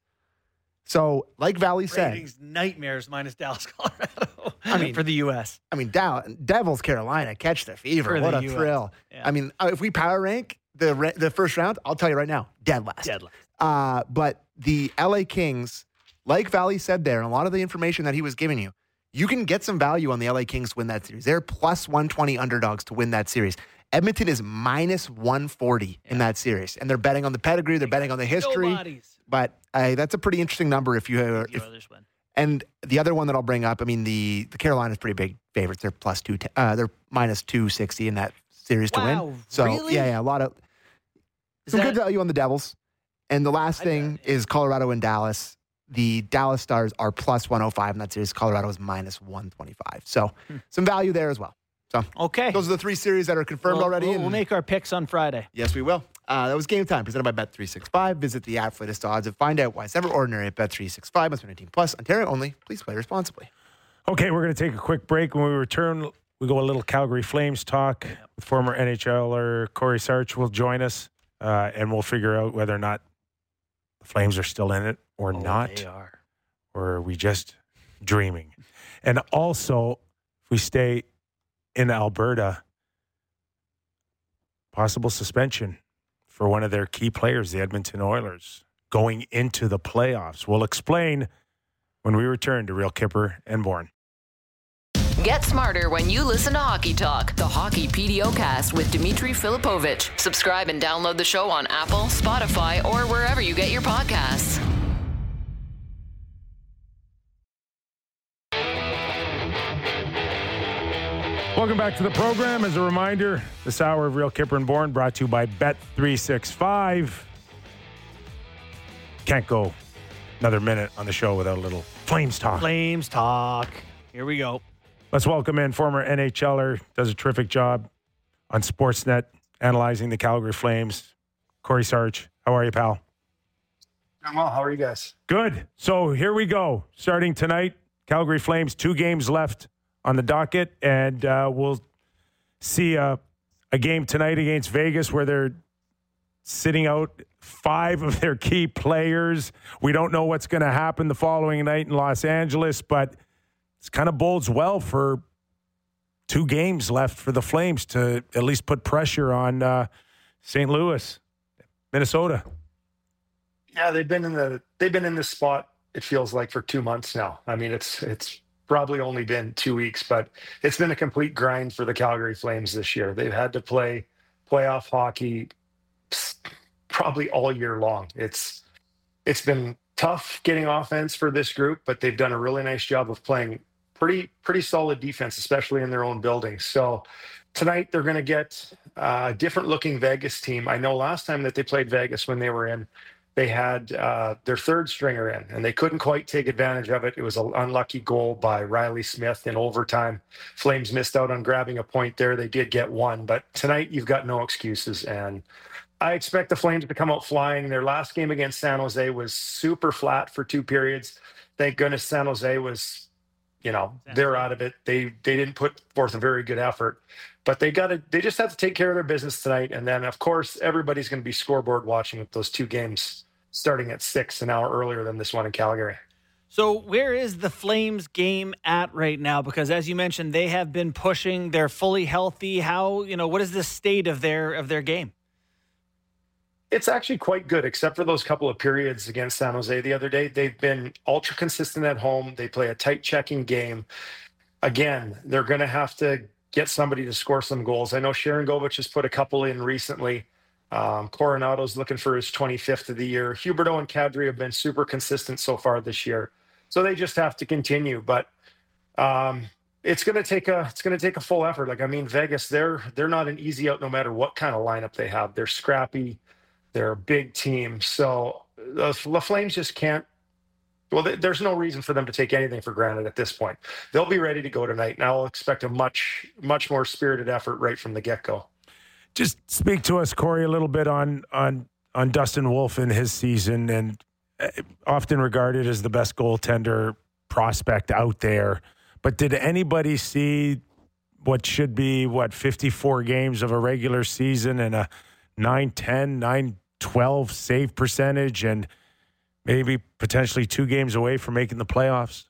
So, like Valley said, Ratings nightmares minus Dallas, Colorado. I mean- for the U S. I mean, Dow, Devils, Carolina, catch the fever. For What the a U S. thrill. Yeah. I mean, uh, if we power rank the ra- the first round, I'll tell you right now, dead last. Dead last. Uh, but the L A Kings, like Valley said there, and a lot of the information that he was giving you, you can get some value on the L A Kings to win that series. They're plus one twenty underdogs to win that series. Edmonton is minus one forty in that series. And they're betting on the pedigree, they're betting on the history. Nobodies. But uh, that's a pretty interesting number if you uh, The if, Oilers win. and the other one that I'll bring up, I mean, the the Carolina's pretty big favorites. They're plus two, uh, they're minus two sixty in that series to Wow, win. So really? yeah, yeah, a lot of Is some that- good value on the Devils. And the last I thing bet, yeah. is Colorado and Dallas. The Dallas Stars are plus one oh five in that series. Colorado is minus one twenty-five. So Hmm. some value there as well. So Okay. those are the three series that are confirmed We'll- already. We'll, and- we'll make our picks on Friday. Yes, we will. Uh, that was Game Time, presented by Bet three sixty-five. Visit the app for latest odds and find out why it's never ordinary at Bet three sixty-five. Must be nineteen plus, Ontario only. Please play responsibly. Okay, we're going to take a quick break. When we return, we go a little Calgary Flames talk with former N H L er Corey Sarch will join us, uh, and we'll figure out whether or not the Flames are still in it or Oh, not, they are. or are we just dreaming? And also, if we stay in Alberta, possible suspension for one of their key players, the Edmonton Oilers, going into the playoffs. We'll explain when we return to Real Kipper and Bourne. Get smarter when you listen to Hockey Talk, the Hockey P D O cast with Dmitry Filipovich. Subscribe and download the show on Apple, Spotify, or wherever you get your podcasts. Welcome back to the program. As a reminder, this hour of Real Kipper and Bourne brought to you by Bet three sixty-five. Can't go another minute on the show without a little Flames talk. Flames talk. Here we go. Let's welcome in former N H L er, does a terrific job on Sportsnet, analyzing the Calgary Flames. Corey Sarge, how are you, pal? I'm well. How are you guys? Good. So here we go. Starting tonight, Calgary Flames, two games left on the docket, and uh, we'll see a, a game tonight against Vegas where they're sitting out five of their key players. We don't know what's going to happen the following night in Los Angeles, but it kind of bodes well for two games left for the Flames to at least put pressure on uh, Saint Louis, Minnesota. Yeah, they've been in the they've been in this spot, it feels like, for two months now. I mean, it's it's probably only been two weeks, but it's been a complete grind for the Calgary Flames this year. They've had to play playoff hockey probably all year long. It's it's been tough getting offense for this group, but they've done a really nice job of playing pretty pretty solid defense, especially in their own building. So tonight they're going to get a different looking Vegas team. I know last time that they played Vegas, when they were in, they had uh, their third stringer in, and they couldn't quite take advantage of it. It was an unlucky goal by Riley Smith in overtime. Flames missed out on grabbing a point there. They did get one, but tonight you've got no excuses, and I expect the Flames to come out flying. Their last game against San Jose was super flat for two periods. Thank goodness San Jose was, you know, they're out of it. They they didn't put forth a very good effort, but they got to. They just have to take care of their business tonight. And then, of course, everybody's going to be scoreboard watching with those two games starting at six, an hour earlier than this one in Calgary. So where is the Flames game at right now? Because as you mentioned, they have been pushing. They're fully healthy. How, you know, what is the state of their of their game? It's actually quite good, except for those couple of periods against San Jose the other day. They've been ultra consistent at home. They play a tight checking game. Again, they're going to have to get somebody to score some goals. I know Sharon Govich has put a couple in recently. Um, Coronado's looking for his twenty-fifth of the year. Huberdeau and Kadri have been super consistent so far this year. So they just have to continue. But um, it's going to take a it's going to take a full effort. Like, I mean, Vegas, they're they're not an easy out no matter what kind of lineup they have. They're scrappy. They're a big team. So the, the Flames just can't. Well, th- there's no reason for them to take anything for granted at this point. They'll be ready to go tonight, and I'll expect a much, much more spirited effort right from the get-go. Just speak to us, Corey, a little bit on on on Dustin Wolf and his season, and often regarded as the best goaltender prospect out there. But did anybody see what should be, what, fifty-four games of a regular season and a nine ten, nine twelve save percentage and maybe potentially two games away from making the playoffs?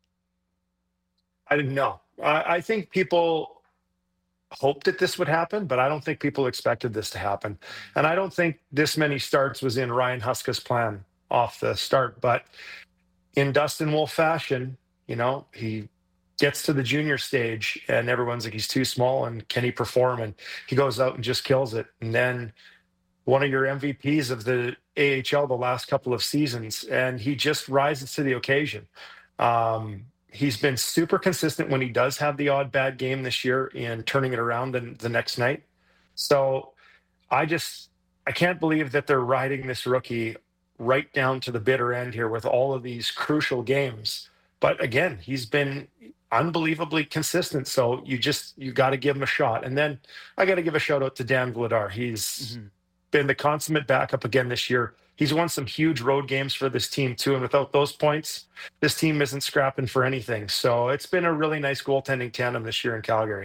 I didn't know. I, I think people hoped that this would happen, but I don't think people expected this to happen. And I don't think this many starts was in Ryan Huska's plan off the start. But in Dustin Wolf fashion, you know, he gets to the junior stage and everyone's like, he's too small and can he perform? And he goes out and just kills it. And then one of your M V Ps of the A H L the last couple of seasons, and he just rises to the occasion. Um, he's been super consistent when he does have the odd bad game this year in turning it around the, the next night. So I just, I can't believe that they're riding this rookie right down to the bitter end here with all of these crucial games. But again, he's been unbelievably consistent. So you just, you got to give him a shot. And then I got to give a shout out to Dan Vladar. He's mm-hmm. been the consummate backup again this year. He's won some huge road games for this team too. And without those points, this team isn't scrapping for anything. So it's been a really nice goaltending tandem this year in Calgary.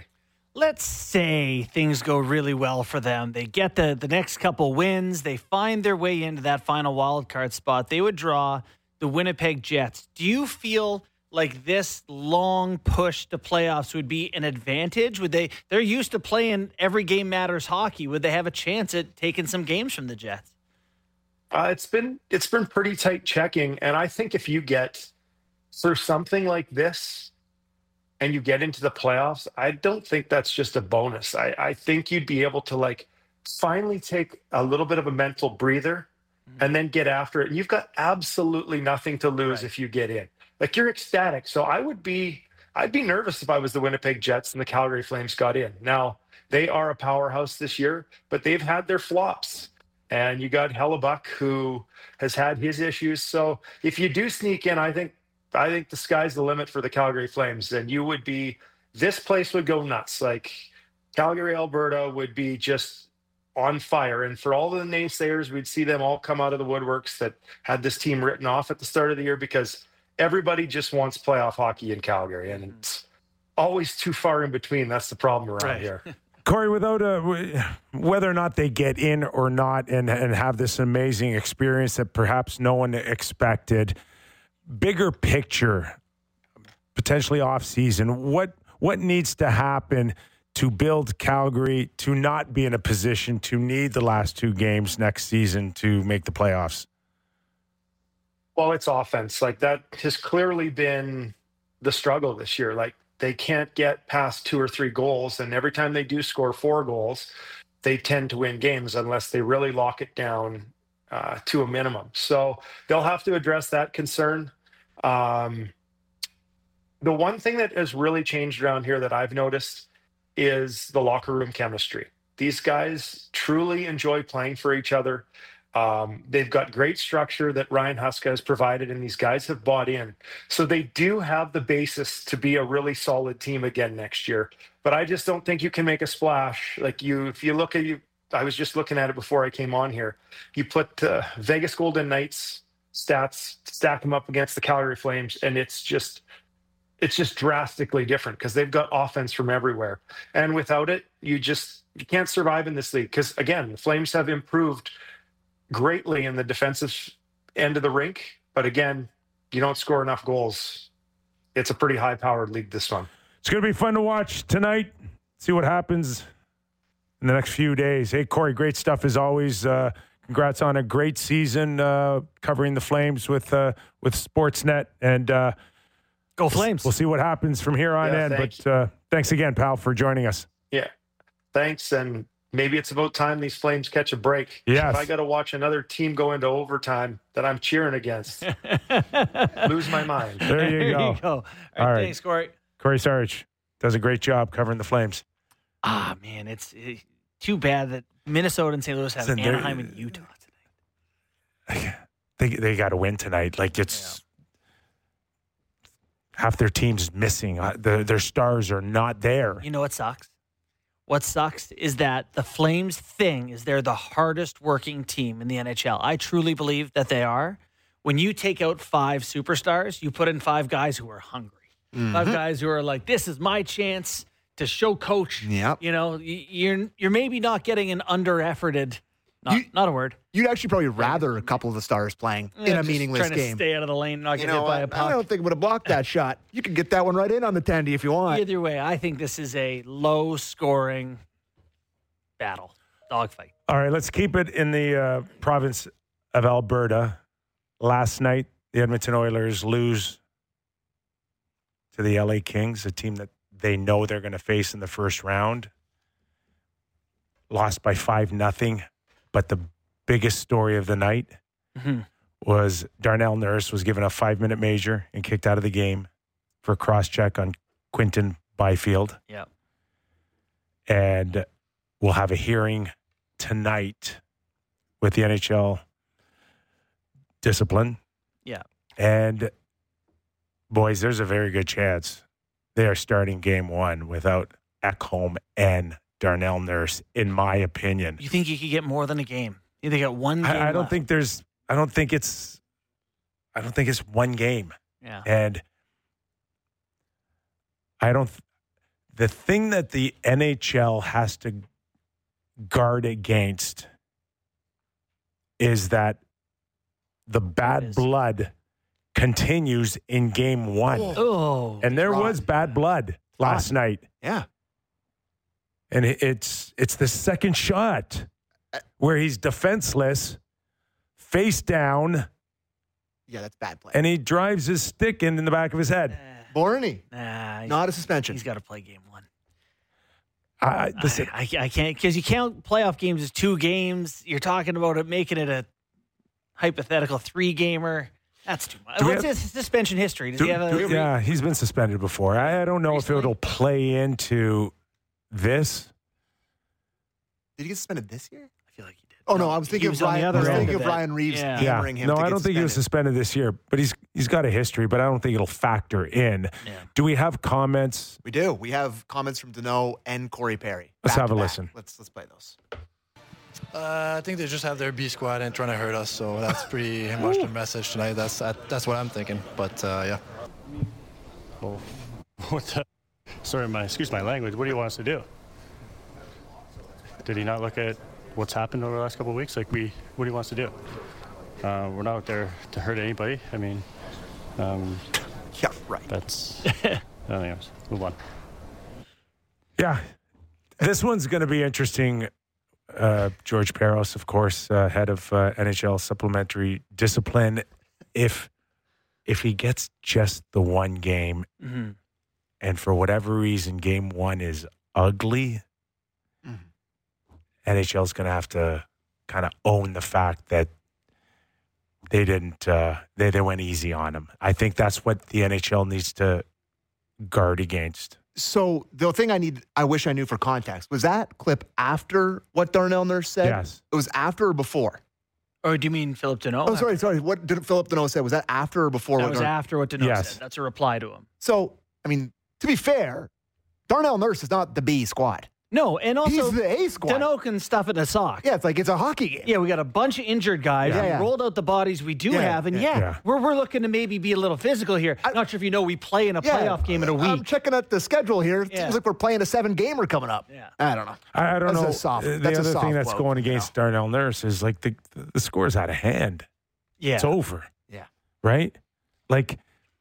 let's say things go really well for them. They get the, the next couple wins. They find their way into that final wild card spot. They would draw the Winnipeg Jets. Do you feel like this long push to playoffs would be an advantage? Would they, they're used to playing every game matters hockey. Would they have a chance at taking some games from the Jets? Uh, it's been it's been pretty tight checking, and I think if you get through something like this and you get into the playoffs, I don't think that's just a bonus. I, I think you'd be able to like finally take a little bit of a mental breather mm-hmm. and then get after it. And you've got absolutely nothing to lose right. if you get in. Like you're ecstatic. So I would be, I'd be nervous if I was the Winnipeg Jets and the Calgary Flames got in. Now they are a powerhouse this year, but they've had their flops. And you got Hellebuck who has had his issues. So if you do sneak in, I think, I think the sky's the limit for the Calgary Flames. And you would be, this place would go nuts. Like Calgary, Alberta would be just on fire. And for all the naysayers, we'd see them all come out of the woodworks that had this team written off at the start of the year because everybody just wants playoff hockey in Calgary, and it's always too far in between. That's the problem around right. here. Corey, without a, whether or not they get in or not and, and have this amazing experience that perhaps no one expected, bigger picture, potentially off season, what what needs to happen to build Calgary to not be in a position to need the last two games next season to make the playoffs? Well, it's offense. Like that has clearly been the struggle this year. Like they can't get past two or three goals. And every time they do score four goals, they tend to win games unless they really lock it down uh, to a minimum. So they'll have to address that concern. Um, the one thing that has really changed around here that I've noticed is the locker room chemistry. These guys truly enjoy playing for each other. Um, they've got great structure that Ryan Huska has provided, and these guys have bought in. So they do have the basis to be a really solid team again next year. But I just don't think you can make a splash. Like you, if you look at you, I was just looking at it before I came on here. You put uh, Vegas Golden Knights stats, stack them up against the Calgary Flames, and it's just, it's just drastically different because they've got offense from everywhere. And without it, you just you can't survive in this league. Because again, the Flames have improved greatly in the defensive end of the rink, but again, you don't score enough goals. It's a pretty high-powered league, this one. It's going to be fun to watch tonight. See what happens in the next few days. Hey, Corey, great stuff as always. Uh, congrats on a great season uh, covering the Flames with uh, with Sportsnet, and uh, go Flames. We'll see what happens from here on yeah, in. Thank but uh, thanks again, pal, for joining us. Yeah, thanks, and maybe it's about time these Flames catch a break. Yes. If I got to watch another team go into overtime that I'm cheering against, lose my mind. There you there go. You go. All right, All right. Thanks, Corey. Corey Sarich does a great job covering the Flames. Ah, man, it's it, too bad that Minnesota and Saint Louis have Listen, Anaheim and Utah tonight. They they got to win tonight. Like it's yeah. half their team's missing. Uh, the, their stars are not there. You know what sucks? What sucks is that the Flames thing is they're the hardest working team in the N H L. I truly believe that they are. When you take out five superstars, you put in five guys who are hungry. Mm-hmm. Five guys who are like, this is my chance to show coach. Yep. You know, you're you're maybe not getting an under-efforted, not, you, not a word. You'd actually probably rather a couple of the stars playing yeah, in a meaningless trying game. To stay out of the lane, not you get know, hit by I, a puck. I don't think I would have blocked that shot. You can get that one right in on the tendy if you want. Either way, I think this is a low-scoring battle, dogfight. All right, let's keep it in the uh, province of Alberta. Last night, the Edmonton Oilers lose to the L A Kings, a team that they know they're going to face in the first round. Lost by five nothing, but the biggest story of the night mm-hmm. was Darnell Nurse was given a five-minute major and kicked out of the game for a cross-check on Quinton Byfield. Yeah. And we'll have a hearing tonight with the N H L discipline. Yeah. And, boys, there's a very good chance they are starting game one without Ekholm and Darnell Nurse, in my opinion. You think you could get more than a game? You think got one game I, I don't left. think there's, I don't think it's, I don't think it's one game. Yeah. And I don't, the thing that the N H L has to guard against is that the bad is? blood continues in game one. Oh. And there Wrong. was bad blood last night. Yeah. And it- it's it's the second shot where he's defenseless, face down, Yeah, that's bad play. and he drives his stick in, in the back of his head. Borny, Nah, not a suspension. he's got to play game one. I, I- listen, I, I, I can't because you count playoff games as two games. You're talking about it making it a hypothetical three gamer. That's too much. Do we What's have- his suspension history? Does do- he have a? do- yeah, he's been suspended before. I, I don't know Recently? if it'll play into this. Did he get suspended this year? I feel like he did. Oh no, I was He thinking was of on the Ryan. I other was end thinking of of it. Ryan Reeves Yeah. Yeah, hammering him. no, to I get don't think he was suspended. suspended this year, but he's he's got a history. But I don't think it'll factor in. Yeah. Do we have comments? We do. We have comments from Deneau and Corey Perry. Let's Back have to a back. listen. Let's let's play those. Uh, I think they just have their B squad and trying to hurt us, so that's pretty much the message tonight. That's that's what I'm thinking. But uh, yeah. Well, what the? Sorry, my excuse my language. What do you want us to do? Did he not look at what's happened over the last couple of weeks? Like we, what do you want us to do? Uh, we're not out there to hurt anybody. I mean, um, Yeah, right. that's. Nothing else. Move on. Yeah, this one's going to be interesting. Uh, George Peros, of course, uh, head of uh, N H L supplementary discipline. If if he gets just the one game, Mm-hmm. and for whatever reason, game one is ugly, Mhm. N H L is going to have to kind of own the fact that they didn't uh, they they went easy on him. I think that's what the N H L needs to guard against. So the thing I need, I wish I knew for context, was that clip after what Darnell Nurse said? Yes. It was after or before? Or do you mean Philip Deneau? Oh, sorry, sorry. What did Philip Deneau say? Was that after or before? That what was Dar- after what Deneau Yes. said. That's a reply to him. So, I mean, to be fair, Darnell Nurse is not the B squad. No, and also He's the A squad. Deneau can stuff it in a sock. Yeah, it's like it's a hockey game. Yeah, we got a bunch of injured guys. Yeah, We yeah. rolled out the bodies we do Yeah, have, and yeah, yeah, yeah. We're, we're looking to maybe be a little physical here. I- Not sure if you know we play in a Yeah, playoff game in a I'm week. checking out the schedule here. It Yeah. seems like we're playing a seven gamer coming up. Yeah. I don't know. I, I don't That's a know. soft- Uh, the that's a other soft thing that's blow, going you know. against Darnell Nurse is like the the score's out of hand. Yeah, It's over. Yeah. Right? Like,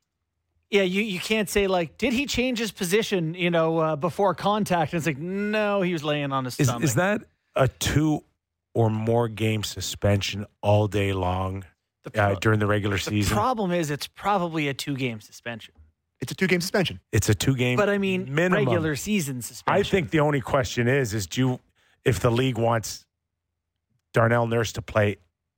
yeah. You you can't say like, did he change his position? You know, uh, before contact? And it's like, no, he was laying on his is stomach. is that a two or more game suspension all day long the, pro- uh, during the regular the season? problem is it's probably a two game suspension. It's a two game suspension. It's a two game. But I mean, minimum. regular season suspension. I think the only question is, is do you, if the league wants Darnell Nurse to play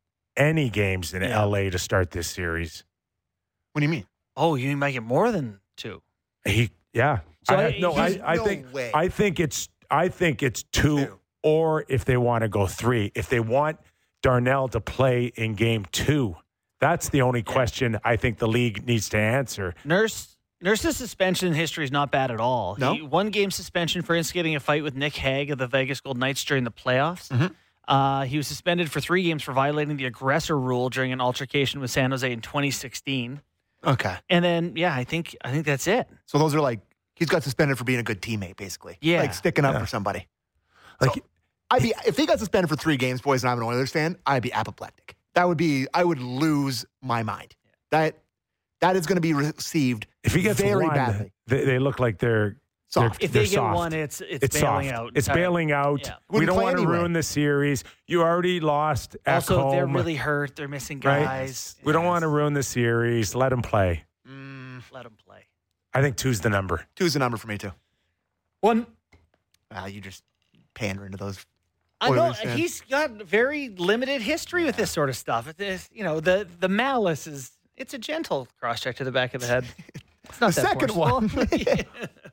any games in Yeah. L A to start this series, What do you mean? Oh, you might get more than two. he, yeah. So I, I- no, I, There's I no think, way. I think it's, I think it's two, Two. or if they want to go three, if they want Darnell to play in game two, that's the only question I think the league needs to answer. Nurse Nurse's suspension history is not bad at all. No? He, one game suspension for instigating a fight with Nick Hague of the Vegas Golden Knights during the playoffs. Mhm. Uh, he was suspended for three games for violating the aggressor rule during an altercation with San Jose in twenty sixteen. Okay. And then, yeah, I think I think that's it. So those are like, he's got suspended for being a good teammate, basically. Yeah. Like sticking up Yeah. for somebody. Like, So, I'd be, if he got suspended for three games, boys, and I'm an Oilers fan, I'd be apoplectic. That would be, I would lose my mind. That That is going to be received if he gets very one, badly. They, they look like they're Soft. If They're they get soft. one, it's it's, It's bailing soft. out. It's entirely. bailing out. Yeah. We Wouldn't don't play want to anyway. ruin the series. You already lost at Also, home. they're really hurt. They're missing Right. guys. We don't want to ruin the series. Let them play. Mm, Let them play. I think two's the number. two's the number for me, too. One. Wow, you just pandering to those. I know Oilers fans. he's got very limited history with this sort of stuff. It's, you know, the the malice is it's a gentle cross check to the back of the head. It's not The that second forceful. one.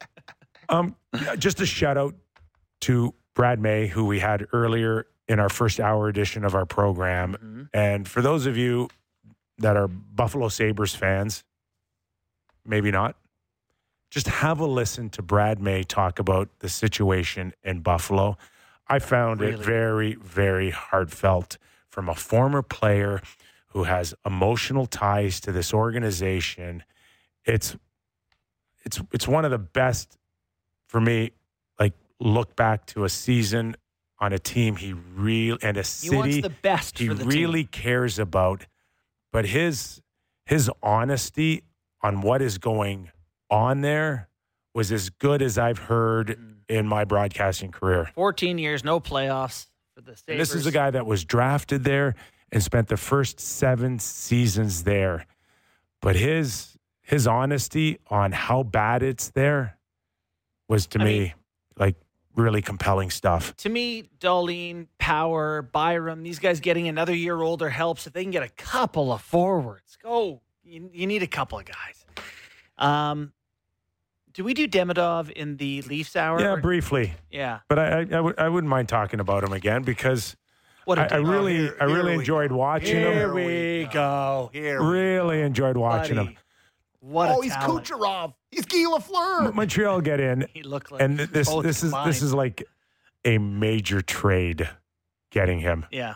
Um, just a shout out to Brad May, who we had earlier in our first hour edition of our program. Mhm. And for those of you that are Buffalo Sabres fans, maybe not, just have a listen to Brad May talk about the situation in Buffalo. I found it Really? very, very heartfelt from a former player who has emotional ties to this organization. It's it's it's one of the best for me, like look back to a season on a team he really and a city He wants the best he for the really team. cares about. But his his honesty on what is going on there was as good as I've heard Mm. in my broadcasting career. fourteen years, no playoffs for the Sabres. And this is a guy that was drafted there and spent the first seven seasons there. But his his honesty on how bad it's there was to I me mean- like really compelling stuff. To me, Darlene, Power, Byram, these guys getting another year older helps. If they can get a couple of forwards, go. You, you need a couple of guys. Um, do we do Demidov in the Leafs hour? Yeah, Or- briefly. yeah. But I I, I, w- I wouldn't mind talking about him again because What a I, I day. really here- I here really we enjoyed watching Here him. we go. Here. we- Really enjoyed watching Buddy. him. What Oh, a he's talent. Kucherov. He's Guy Lafleur. Montreal get in, He looked like and th- this both this is combined. this is like a major trade getting him. yeah.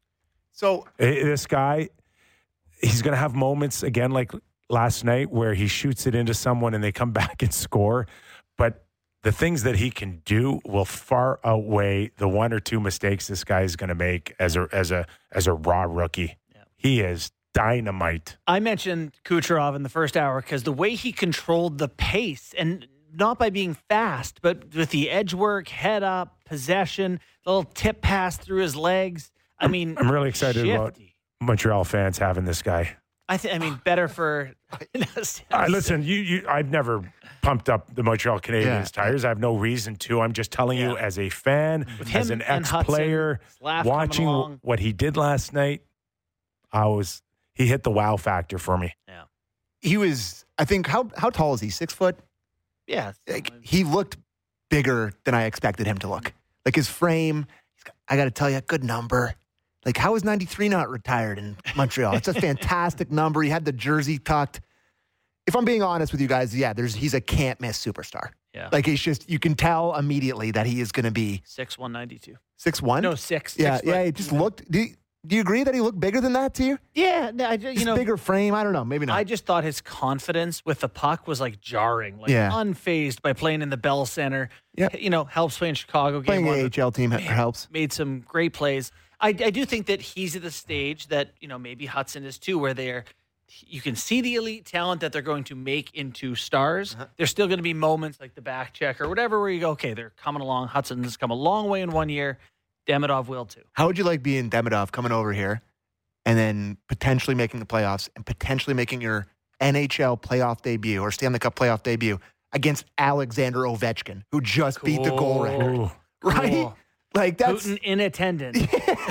So Eh, This guy, he's going to have moments again like last night where he shoots it into someone and they come back and score. But the things that he can do will far outweigh the one or two mistakes this guy is going to make as a as a as a raw rookie. Yeah. He is dynamite. I mentioned Kucherov in the first hour because the way he controlled the pace, and not by being fast, but with the edge work, head up, possession, little tip pass through his legs. I mean, I'm really excited about shifty. Montreal fans having this guy. I think. I mean, better for. Uh, listen, you, you, I've never pumped up the Montreal Canadiens Yeah. tires. I have no reason to. I'm just telling you, Yeah. as a fan, With as him an and Hudson, ex-player, Slav coming watching along. what he did last night, I was he hit the wow factor for me. he was, I think, how how tall is he? Six foot? Yeah. Like, he looked bigger than I expected him to look. Like his frame, he's got, I got to tell you, good number. Like, how is ninety-three not retired in Montreal? It's a fantastic number. He had the jersey tucked. If I'm being honest with you guys, yeah, there's he's a can't miss superstar. Yeah. Like, he's just, you can tell immediately that he is going to be Six one ninety two. six one. No six. yeah, six yeah. foot. He just looked. Do you, do you agree that he looked bigger than that to you? Yeah. No, I, ju- you Just know, bigger frame. I don't know. Maybe not. I just thought his confidence with the puck was like jarring, like Yeah. unfazed by playing in the Bell Center. Yep. You know, helps play in Chicago. Game Playing one, A H L team helps. made some great plays. I, I do think that he's at the stage that, you know, maybe Hudson is too, where they're, you can see the elite talent that they're going to make into stars. Uh-huh. There's still going to be moments like the back check or whatever where you go, okay, they're coming along. Hudson has come a long way in one year. Demidov will too. How would you like being Demidov coming over here and then potentially making the playoffs and potentially making your N H L playoff debut or Stanley Cup playoff debut against Alexander Ovechkin, who just beat the goal Cool. record? Ooh. Right? Cool. Like, that's. Putin in attendance.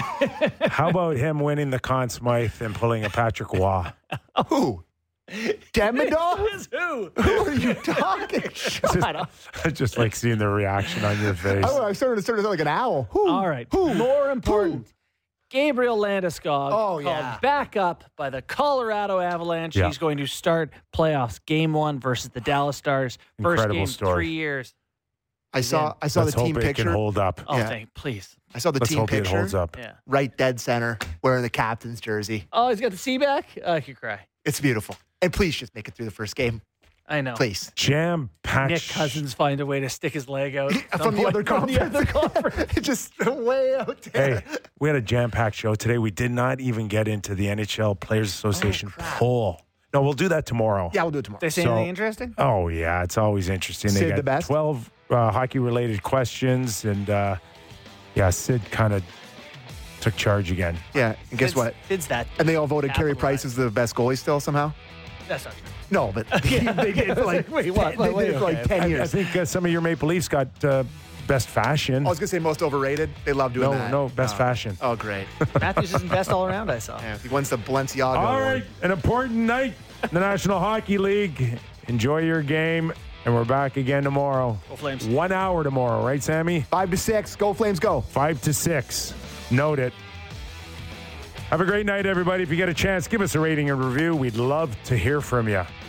How about him winning the Conn Smythe and pulling a Patrick Waugh? Who? Demidov? Who? Who are you talking? Shut up. I just like seeing the reaction on your face. I, I started to sound like an owl. Who? All right. Who? More important. Gabriel Landeskog Oh, called yeah. back up by the Colorado Avalanche. Yeah. He's going to start playoffs game one versus the Dallas Stars. First Incredible game, story. three years. I saw. I saw Let's the team hope it picture. can hold up. Oh, Yeah. thank please. I saw the Let's team hope picture. it holds up. Yeah. Right dead center, wearing the captain's jersey. Oh, he's got the C back? Oh, I could cry. It's beautiful. And please just make it through the first game, I know. please. Jam packed. Nick Cousins find a way to stick his leg out. From the other From the conference. other conference. just way out there. Hey, we had a jam packed show today. We did not even get into the N H L Players Association poll. No, we'll do that tomorrow. Yeah, we'll do it tomorrow. They say So- anything interesting? Oh, yeah. It's always interesting. They Sid got the best? twelve uh, hockey related questions. And uh, yeah, Sid kind of took charge again. Yeah, and guess Fid's- what? Fid's that. And they all voted Carey Capitalized. Price as the best goalie still somehow? That's not true. No, but they did for like, Wait, what? they Wait, did it for like okay. ten I, I years. think uh, some of your Maple Leafs got uh, best fashion. I was going to say most overrated. They love doing no, that. no, best Oh. fashion. Oh, great. Matthews isn't best all around, I saw. Yeah, he wins the Balenciaga All award. right, an important night in the National Hockey League. Enjoy your game, and we're back again tomorrow. Go Flames. One hour tomorrow, right, Sammy? Five to six. Go Flames, go. Five to six. Note it. Have a great night, everybody. If you get a chance, give us a rating and review. We'd love to hear from you.